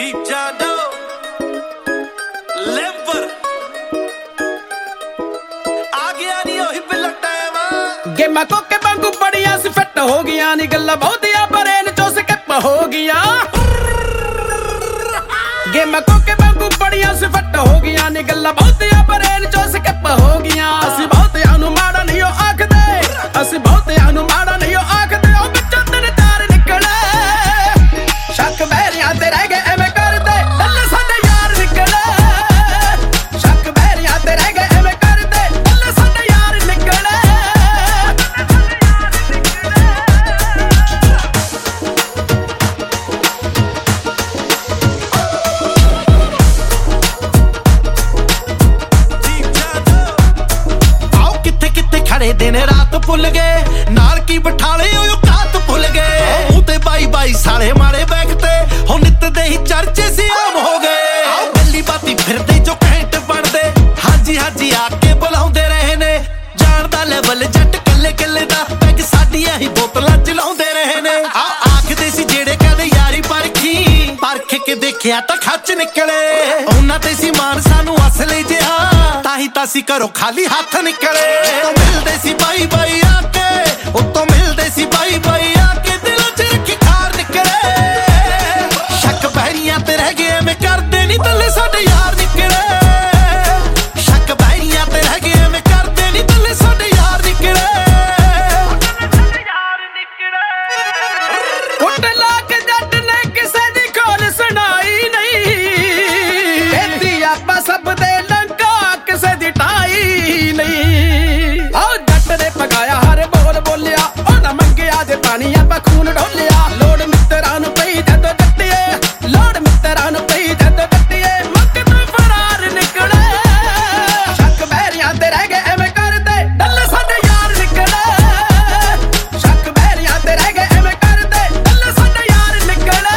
Deep John Doe Lemper ਆ ਗਿਆ ਨੀ ਉਹੀ ਬਿੱਲਾ ਟਾਈਮ ਗੇਮਾਂ ਕੋਕੇ ਵਾਂਗੂ ਬੜੀਆਂ ਸੀ ਫਿੱਟ ਹੋ ਗਈਆਂ ਨੀ ਗੱਲਾਂ ਬਹੁਤੀਆਂ ਬਰੇਨ ਚੋਂ ਸਕਿਪ ਹੋ ਗਈਆਂ ਗੇਮਾਂ ਕੋਕੇ ਵਾਂਗੂ ਬੜੀਆਂ ਸੀ ਫਿੱਟ ਹੋ ਗਈਆਂ ਨੀ ਗੱਲਾਂ ਬਹੁਤੀਆਂ ਬਰੇਨ ਚੋਂ ਸਕਿਪ ਹੋ ਗਈਆਂ ਅਸੀਂ ਬਹੁਤਿਆਂ ਨੂੰ ਮਾੜਾ ਨਹੀਂ ਉਹ ਆਖਦੇ ਅਸੀਂ ਬਹੁਤਿਆਂ ਨੂੰ ਮਾੜਾ ਨਹੀਂ ਉਹ ਆਖਦੇ ਉਹ ਵਿੱਚੋਂ ਤਿੰਨ ਚਾਰ ਨਿਕਲੇ ਸ਼ੱਕ ਬਹਿਰਿਆਂ ਤੇ ਰਹਿ ਗਏ ਐਵੇਂ ਕਰਦੇ ਲੱਲੇ ਸਾਡੇ ਯਾਰ ਨਿਕਲੇ ਸ਼ੱਕ ਬਹਿਰਿਆਂ ਤੇ ਰਹਿ ਗਏ ਐਵੇਂ ਕਰਦੇ ਲੱਲੇ ਸਾਡੇ ਯਾਰ ਨਿਕਲੇ ਆਓ ਕਿੱਥੇ ਕਿੱਥੇ ਖੜੇ ਦਿਨ ਰਾਤ ਭੁੱਲ ਗਏ ਨਾਲ ਕੀ ਬਿਠਾਲੇ ਉਹ ਕਾਤ ਭੁੱਲ ਗਏ ਮੂੰਹ ਤੇ ਬਾਈ ਬਾਈ ਸਾਲੇ ਮਾਰੇ ਬੈਗ ਤੇ ਹੁਣ ਨਿੱਤ ਦੇ ਹੀ ਚਰਚੇ ਸੀ ਆਮ ਹੋ ਗਏ ਆਓ ਗੱਲੀ ਬਾਤੀ ਫਿਰਦੇ ਜੋ ਘੈਂਟ ਬਣਦੇ ਹਾਂਜੀ ਹਾਂਜੀ ਆ ਕੇ ਬੁਲਾਉਂਦੇ ਰਹੇ ਨੇ ਜਾਣ ਦਾ ਲੈਵਲ ਜੱਟ ਕੱਲੇ ਕੱਲੇ ਦਾ ਪੈਗ ਸਾਡੀਆਂ ਹੀ ਬੋਤਲਾਂ ਚਲਾਉਂਦੇ ਰਹੇ ਨੇ ਆ ਆਖਦੇ ਸੀ ਜਿਹੜੇ ਕਹਿੰਦੇ ਯਾਰੀ ਪਰਖੀ ਪਰਖ ਕੇ ਦੇਖਿਆ ਤਾਂ ਖੱਚ ਨਿਕਲੇ ਉਹਨਾਂ ਤੇ ਸੀ ਮਾਨ ਸਾਨੂੰ ਅਸਲੀ ਜਿਹਾ ਤਾਂ ਹੀ ਤਾਂ ਸੀ ਘਰੋਂ ਖਾਲੀ ਹੱਥ ਨਿਕਲੇ ਉਹ ਮਿਲਦੇ ਸੀ ਬਾਈ ਬਾਈ ਆ ਕੇ ਉੱਤੋਂ ਮਿਲਦੇ ਸੀ ਬਾਈ ਬਾਈ ਆ ਕੇ ਦਿਲਾਂ 'ਚ ਰੱਖੀ ਖਾਰ ਨਿਕਲੇ ਸ਼ੱਕ ਬਹਿਰੀਆਂ ਤੇ ਰਹਿ ਗਏ ਐਵੇਂ ਕਰਦੇ ਨਹੀਂ ਤੱਲੇ ਸਾਡੇ ਯਾਰ ਨਿਕਲੇ ਸ਼ੱਕ ਬਹਿਰੀਆਂ ਤੇ ਰਹਿ ਗਏ ਐਵੇਂ ਕਰਦੇ ਨਹੀਂ ਤੱਲੇ ਸਾਡੇ ਯਾਰ ਨਿਕਲੇ ਕੁੱਟ ਲਾ ਕੇ ਜੱਟ ਨੇ ਕਿਸੇ ਦੀ ਖੋਲ ਸੁਣਾਈ ਨਹੀਂ ਕਹਿੰਦੀ ਆਪਾਂ ਸਭ ਦੇ ਲੰਕਾ ਕਿਸੇ ਦੀ ਢਾਈ ਨਹੀਂ ਆਹ ਜੱਟ ਨੇ ਪਗਾਇਆ ਹਰ ਬੋਲ ਬੋਲਿਆ ਉਹਨਾਂ ਮੰਗਿਆ ਜੇ ਪਾਣੀ ਆਪਾਂ ਖੂਨ ਢੋਲਿਆ ਲੋੜ ਮਿੱਤਰਾਂ ਨੂੰ ਪਈ ਜਦੋਂ ਡੱਟੀਏ ਲੋੜ ਮਿੱਤਰਾਂ ਨੂੰ ਪਈ ਜਦੋਂ ਡੱਟੀਏ ਮੁੱਕ ਤੋਂ ਫਰਾਰ ਨਿਕਲੇ ਸ਼ੱਕ ਬਹਿਰਿਆਂ ਤੇ ਰਹਿ ਗਏ ਐਵੇਂ ਕਰਦੇ ਡੱਲੇ ਸਾਡੇ ਯਾਰ ਨਿਕਲੇ ਸ਼ੱਕ ਬਹਿਰਿਆਂ ਤੇ ਰਹਿ ਗਏ ਐਵੇਂ ਕਰਦੇ ਡੱਲੇ ਸਾਡੇ ਯਾਰ ਨਿਕਲੇ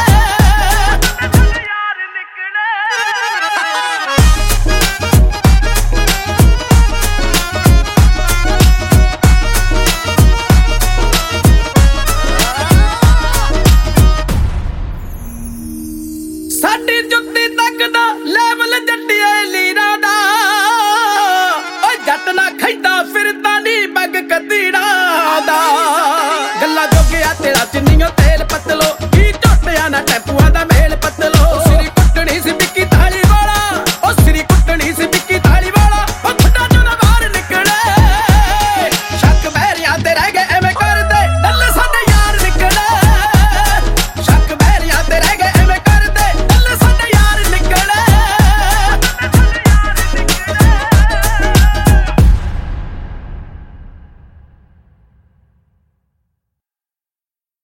ਸਾਡੀ ਜੁੱਤੀ ਤੱਕ ਦਾ ਲੈਵਲ ਜੱਟੀਏ ਲੀਰਾਂ ਦਾ ਓਏ ਜੱਟ ਨਾ ਖੈਦਾ ਫਿਰਦਾ ਨੀ ਬੱਗ ਕਤੀੜਾ ਦਾ ਗੱਲਾਂ ਜੋਗਿਆ ਤੇਰਾ ਚਿੰਨੀਓ ਤੇਲ ਪਤਲੋ ਕੀ ਝੋਟਿਆਂ ਨਾ ਟੈਪੂਆਂ ਦਾ ਮੇਲ ਪਤਲੋ ਸਿਰੀ ਕੁੱਟਣੀ ਸੀ ਵਿੱਕੀ ਥਾਲੀ ਵਾਲਾ ਉਹ ਸਿਰੀ ਕੁੱਟਣੀ ਸੀ ਵਿੱਕੀ ਥਾਲੀ ਵਾਲਾ ਉਹ ਖੁੱਡਾ ਚੋਂ ਨਾ ਬਾਹਰ ਨਿਕਲੇ ਸ਼ੱਕ ਬਹਿਰਿਆਂ ਤੇ ਰਹਿ ਗਏ ਐਵੇਂ ਕਰਦੇ ਡੱਲੇ ਸਾਡੇ ਯਾਰ ਨਿਕਲੇ ਸ਼ੱਕ ਬਹਿਰਿਆਂ ਤੇ ਰਹਿ ਗਏ